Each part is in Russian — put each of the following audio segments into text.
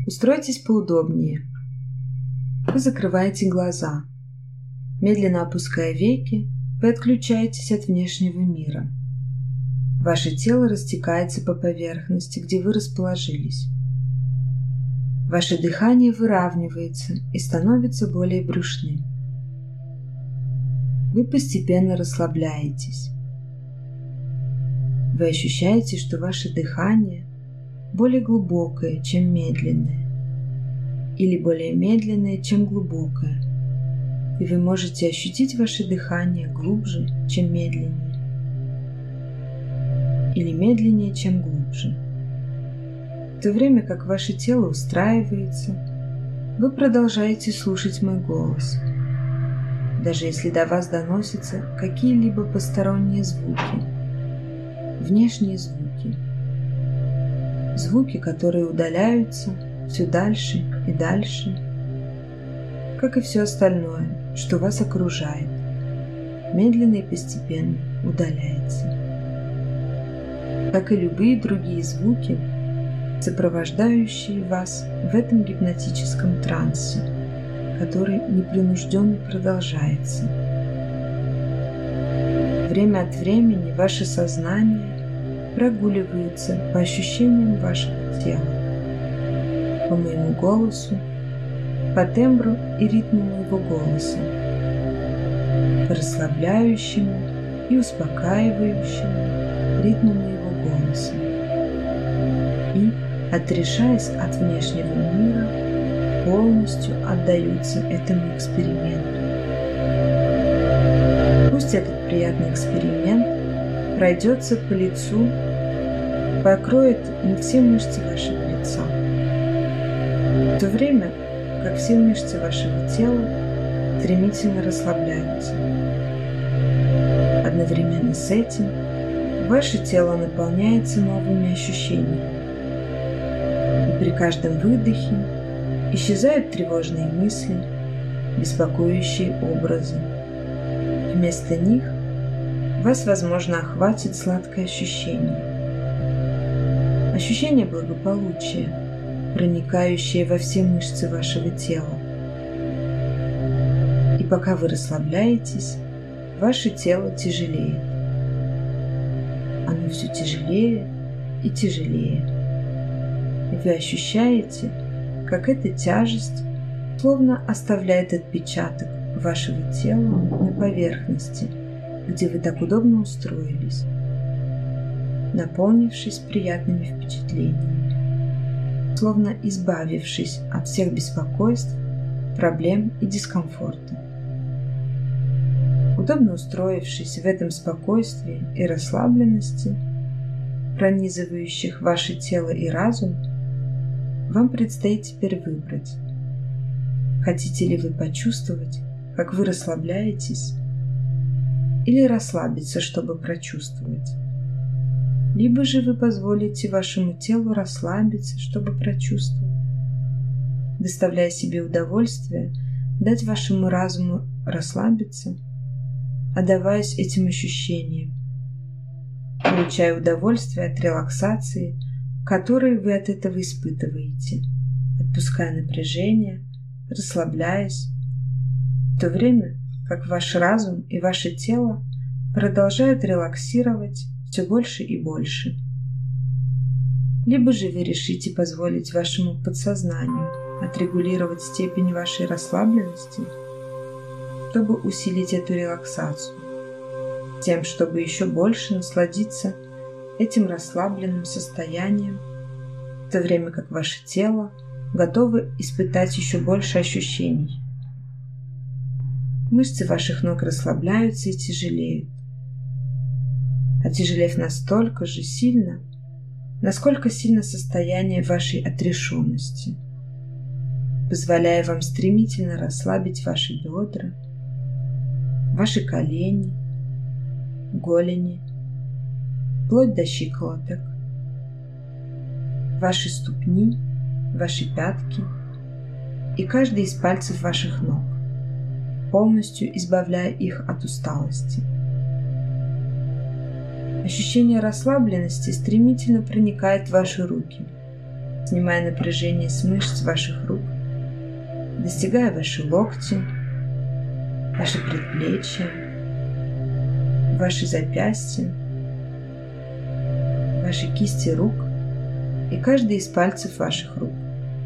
Устройтесь поудобнее. Вы закрываете глаза. Медленно опуская веки, вы отключаетесь от внешнего мира. Ваше тело растекается по поверхности, где вы расположились. Ваше дыхание выравнивается и становится более брюшным. Вы постепенно расслабляетесь. Вы ощущаете, что ваше дыхание более глубокое, чем медленное, или более медленное, чем глубокое, и вы можете ощутить ваше дыхание глубже, чем медленнее, или медленнее, чем глубже. В то время как ваше тело устраивается, вы продолжаете слушать мой голос, даже если до вас доносятся какие-либо посторонние звуки, внешние звуки, звуки, которые удаляются все дальше и дальше, как и все остальное, что вас окружает, медленно и постепенно удаляется. Как и любые другие звуки, сопровождающие вас в этом гипнотическом трансе, который непринужденно продолжается. Время от времени ваше сознание прогуливается по ощущениям вашего тела, по моему голосу, по тембру и ритму моего голоса, по расслабляющему и успокаивающему ритму моего голоса. И, отрешаясь от внешнего мира, полностью отдаются этому эксперименту. Пусть этот приятный эксперимент пройдется по лицу, покроет не все мышцы вашего лица, в то время как все мышцы вашего тела стремительно расслабляются. Одновременно с этим ваше тело наполняется новыми ощущениями, и при каждом выдохе исчезают тревожные мысли, беспокоящие образы. Вместо них вас, возможно, охватит сладкое ощущение. Ощущение благополучия, проникающее во все мышцы вашего тела. И пока вы расслабляетесь, ваше тело тяжелеет. Оно все тяжелее и тяжелее. И вы ощущаете, как эта тяжесть словно оставляет отпечаток вашего тела на поверхности, где вы так удобно устроились, наполнившись приятными впечатлениями, словно избавившись от всех беспокойств, проблем и дискомфорта. Удобно устроившись в этом спокойствии и расслабленности, пронизывающих ваше тело и разум, вам предстоит теперь выбрать, хотите ли вы почувствовать, как вы расслабляетесь, или расслабиться, чтобы прочувствовать. Либо же вы позволите вашему телу расслабиться, чтобы прочувствовать, доставляя себе удовольствие, дать вашему разуму расслабиться, отдаваясь этим ощущениям, получая удовольствие от релаксации, которую вы от этого испытываете, отпуская напряжение, расслабляясь, в то время как ваш разум и ваше тело продолжают релаксировать все больше и больше. Либо же вы решите позволить вашему подсознанию отрегулировать степень вашей расслабленности, чтобы усилить эту релаксацию, тем, чтобы еще больше насладиться этим расслабленным состоянием, в то время как ваше тело готово испытать еще больше ощущений. Мышцы ваших ног расслабляются и тяжелеют, отяжелев настолько же сильно, насколько сильно состояние вашей отрешенности, позволяя вам стремительно расслабить ваши бедра, ваши колени, голени, вплоть до щиколоток, ваши ступни, ваши пятки и каждый из пальцев ваших ног, полностью избавляя их от усталости. Ощущение расслабленности стремительно проникает в ваши руки, снимая напряжение с мышц ваших рук, достигая ваши локти, ваши предплечья, ваши запястья, ваши кисти рук и каждый из пальцев ваших рук.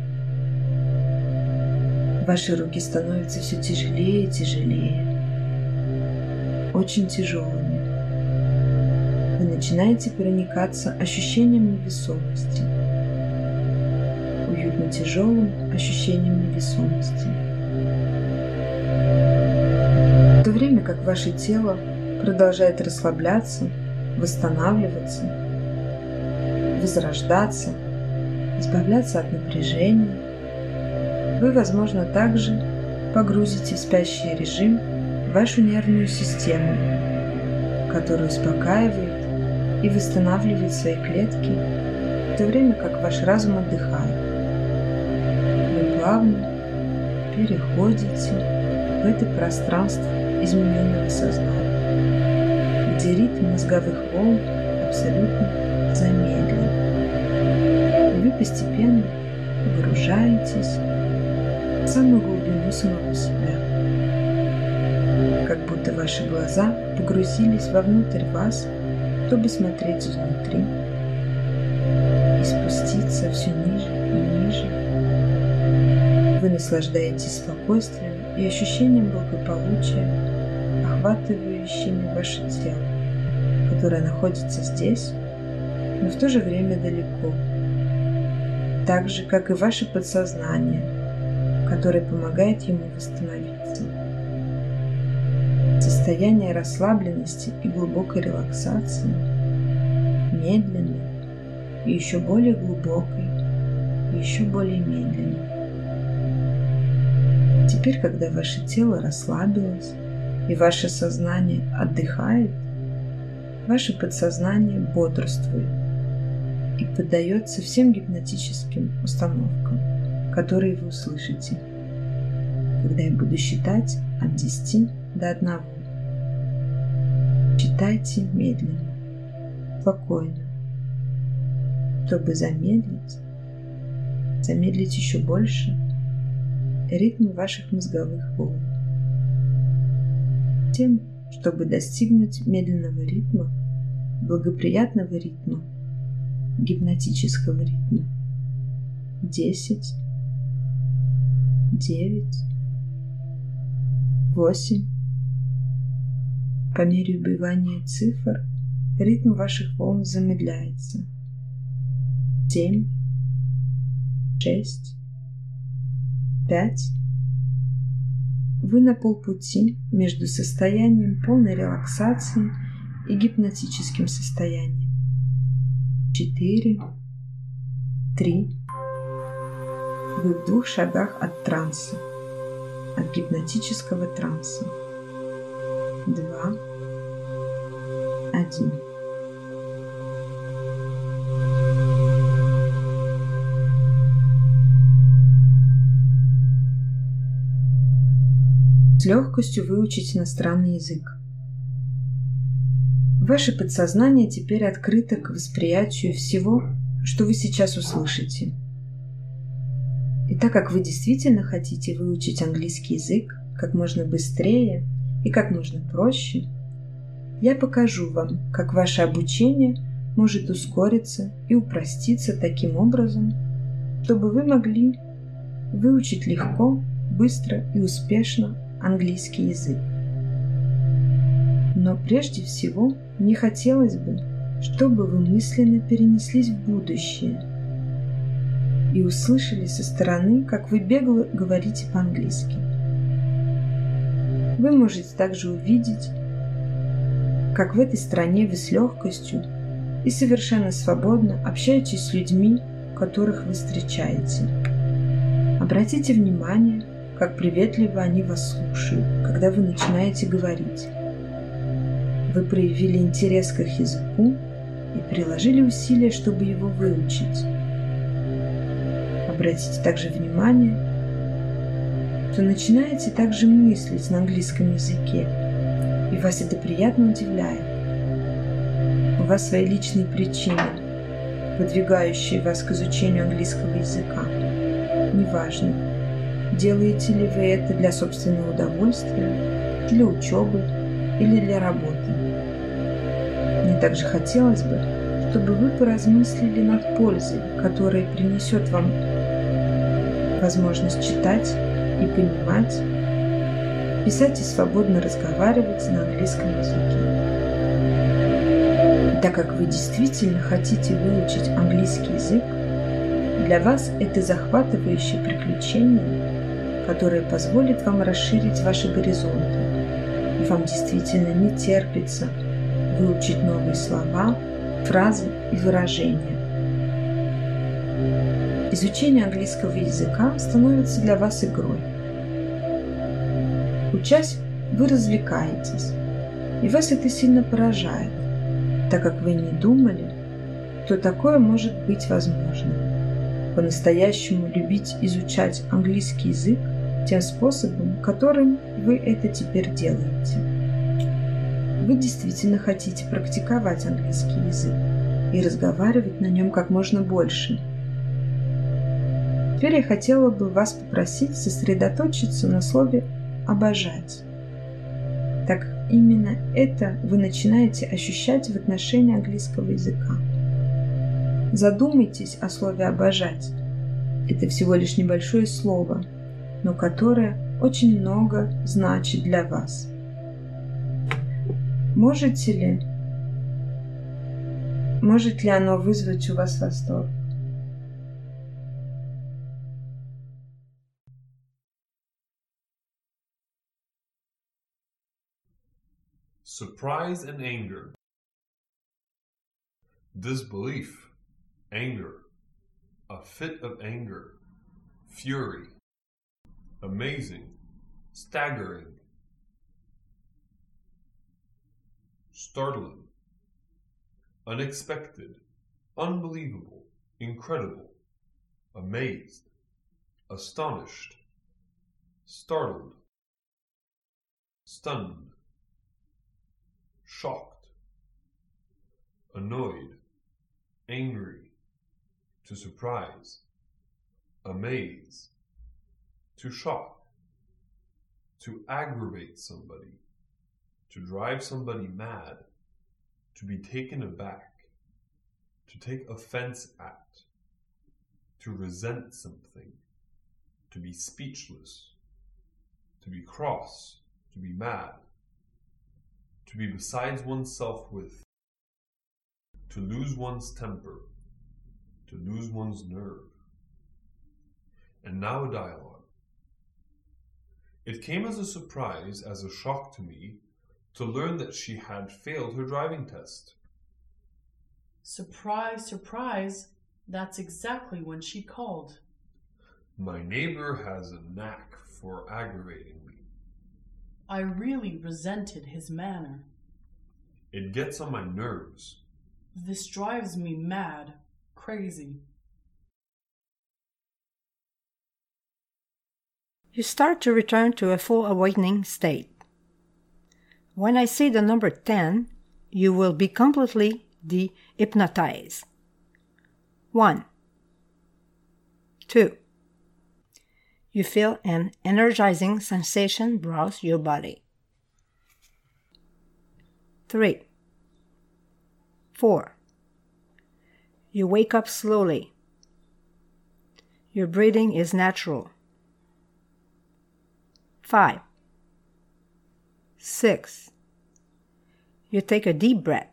Ваши руки становятся все тяжелее и тяжелее, очень тяжелыми. Вы начинаете проникаться ощущением невесомости, уютно тяжелым ощущением невесомости. В то время как ваше тело продолжает расслабляться, восстанавливаться, возрождаться, избавляться от напряжения, вы, возможно, также погрузите в спящий режим вашу нервную систему, которая успокаивает и восстанавливает свои клетки, в то время как ваш разум отдыхает. Вы плавно переходите в это пространство измененного сознания, где ритм мозговых волн абсолютно замедлен. И вы постепенно погружаетесь в самую глубину самого себя, как будто ваши глаза погрузились вовнутрь вас, чтобы смотреть изнутри и спуститься все ниже и ниже. Вы наслаждаетесь спокойствием и ощущением благополучия, охватывающими ваше тело, которое находится здесь, но в то же время далеко, так же, как и ваше подсознание, которое помогает ему восстановиться. Состояние расслабленности и глубокой релаксации, медленной и еще более глубокой, и еще более медленной. Теперь, когда ваше тело расслабилось и ваше сознание отдыхает, ваше подсознание бодрствует и поддается всем гипнотическим установкам, которые вы услышите, когда я буду считать от 10 до 1. Считайте медленно, спокойно, чтобы замедлить еще больше ритм ваших мозговых волн. Тем, чтобы достигнуть медленного ритма, благоприятного ритма, гипнотического ритма. 10, 9, 8. По мере убывания цифр ритм ваших волн замедляется. 7, 6, 5. Вы на полпути между состоянием полной релаксации и гипнотическим состоянием. 4, 3. Вы в 2 шагах от транса, от гипнотического транса. 2, 1. С легкостью выучить иностранный язык. Ваше подсознание теперь открыто к восприятию всего, что вы сейчас услышите. И так как вы действительно хотите выучить английский язык как можно быстрее и как можно проще, я покажу вам, как ваше обучение может ускориться и упроститься таким образом, чтобы вы могли выучить легко, быстро и успешно английский язык. Но прежде всего мне хотелось бы, чтобы вы мысленно перенеслись в будущее и услышали со стороны, как вы бегло говорите по-английски. Вы можете также увидеть, как в этой стране вы с легкостью и совершенно свободно общаетесь с людьми, которых вы встречаете. Обратите внимание, как приветливо они вас слушают, когда вы начинаете говорить. Вы проявили интерес к их языку и приложили усилия, чтобы его выучить. Обратите также внимание, что начинаете также мыслить на английском языке, и вас это приятно удивляет. У вас свои личные причины, подвигающие вас к изучению английского языка. Неважно, делаете ли вы это для собственного удовольствия, для учебы или для работы. Мне также хотелось бы, чтобы вы поразмыслили над пользой, которая принесет вам возможность читать и понимать, писать и свободно разговаривать на английском языке. И так как вы действительно хотите выучить английский язык, для вас это захватывающее приключение, которое позволит вам расширить ваши горизонты, и вам действительно не терпится выучить новые слова, фразы и выражения. Изучение английского языка становится для вас игрой. Учась, вы развлекаетесь, и вас это сильно поражает, так как вы не думали, что такое может быть возможно. По-настоящему любить изучать английский язык тем способом, которым вы это теперь делаете. Вы действительно хотите практиковать английский язык и разговаривать на нем как можно больше. Теперь я хотела бы вас попросить сосредоточиться на слове «обожать». Так именно это вы начинаете ощущать в отношении английского языка. Задумайтесь о слове «обожать». Это всего лишь небольшое слово, но которое очень много значит для вас. Может ли оно вызвать у вас восторг? Surprise and anger. Disbelief, anger, a fit of anger, fury, amazing, staggering, startling, unexpected, unbelievable, incredible, amazed, astonished, startled, stunned, shocked, annoyed, angry, to surprise, amaze, to shock, to aggravate somebody, to drive somebody mad, to be taken aback, to take offense at, to resent something, to be speechless, to be cross, to be mad, to be besides oneself with, to lose one's temper, to lose one's nerve. And now a dialogue. It came as a surprise, as a shock to me, to learn that she had failed her driving test. Surprise, surprise, that's exactly when she called. My neighbor has a knack for aggravating me. I really resented his manner. It gets on my nerves. This drives me mad, crazy. You start to return to a full awakening state. When I say the number 10, you will be completely de-hypnotized. 1, 2. You feel an energizing sensation browse your body. 3, 4. You wake up slowly. Your breathing is natural. 5, 6. You take a deep breath.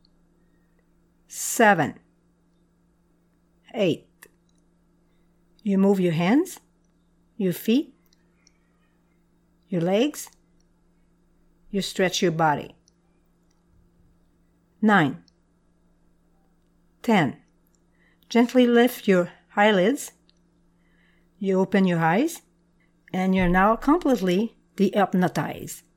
7, 8. You move your hands, your feet, your legs. You stretch your body. 9, 10. Gently lift your eyelids. You open your eyes, and you're now completely de-hypnotized.